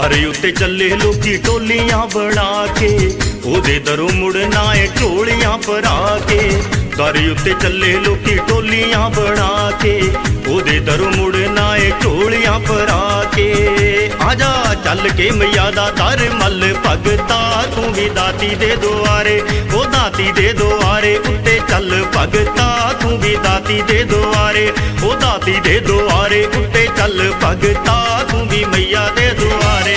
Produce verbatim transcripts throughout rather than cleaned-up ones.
दर उत्ते चले लोकी टोलियां बना के, ओदे दरों मुड़ना है झोलियां भरा के। दर उत्ते चले लोकी टोलियां बना के, ओदे दरों मुड़ना है झोलियां भरा के। आजा चल के मैया दा दर मल भगता, तू भी दाती दे दुआरे, ओ दाती दे दुआरे। उत्ते चल भगता, तू भी दाती दे दुआरे, ओ दाती दे दुआरे। उत्ते चल भगता, तू भी मैया दे दुआरे।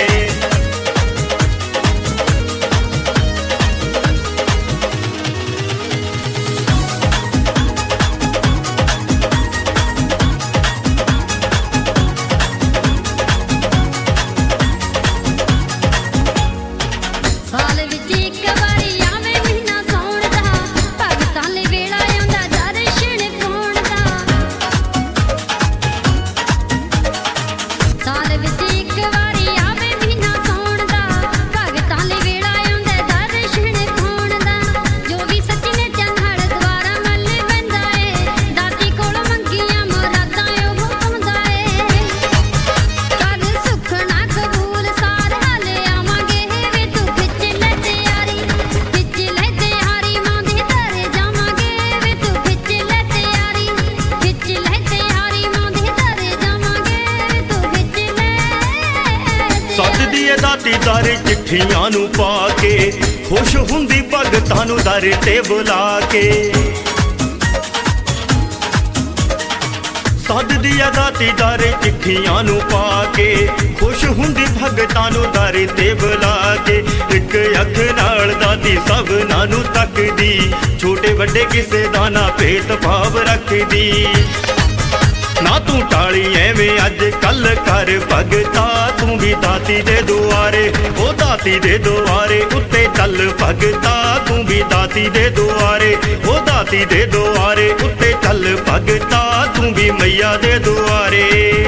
दाती दर चिट्ठियां नू पा के, खुश हुंदी भगतां नू दर ते बुला के। सद दिया दाती दर चिट्ठियां नू पा के, खुश हुंदी भगतां नू दर ते बुला के। इक अख नाल दाती सबना नू तकदी, छोटे वड्डे किसे दा ना भेद भाव रखदी। ना तू टाली एवें अज कल कर भगता, तू भी दाती दे दुआरे, ओ दाती दे दुआरे। उत्ते चल भगता, तू भी दाती दे दुआरे, ओ दाती दे दुआरे। उत्ते चल भगता, तू भी मैया दे दुआरे।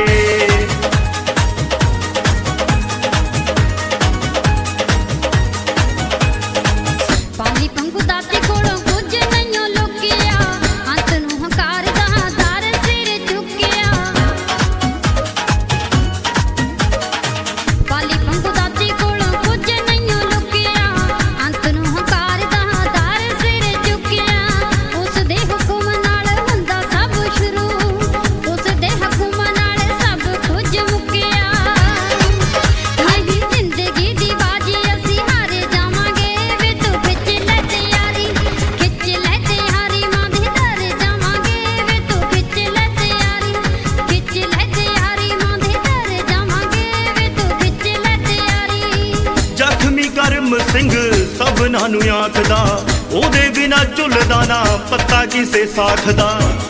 सिंह सबना नू आखदा, ओदे बिना झुलदा ना पत्ता किसे साख दा।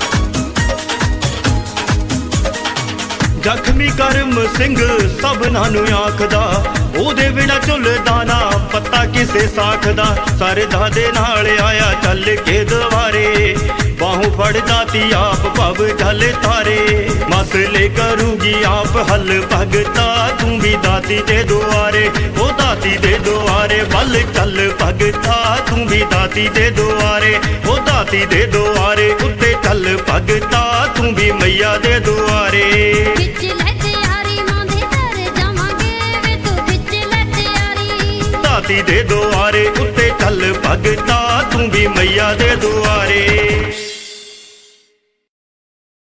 जख्मी करम सिंह सबना नू आखदा, ओदे बिना झुलदा ना पत्ता किसे साख दा। सरदा दे नाल आया चल के दवारे, बाहू फड़ दाती आप भव जल तारे। मसले करूगी आप हल भगता, तू भी दाती दे दुआरे, ओ दाती दे दुआरे। बल चल भगता, तू भी दाती दे दुआरे, ओ दाती दे दुआरे। उत्ते चल भगता, तू भी मैया दे दुआरे। दाती दे दुआरे, उत्ते चल भगता, तू भी मैया दे दुआरे।